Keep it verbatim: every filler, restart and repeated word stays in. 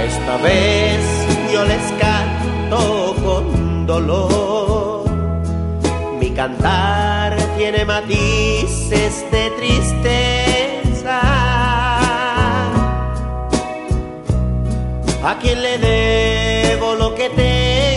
Esta vez yo les canto con dolor. Mi cantar tiene matices de tristeza. ¿A quién le debo lo que tengo?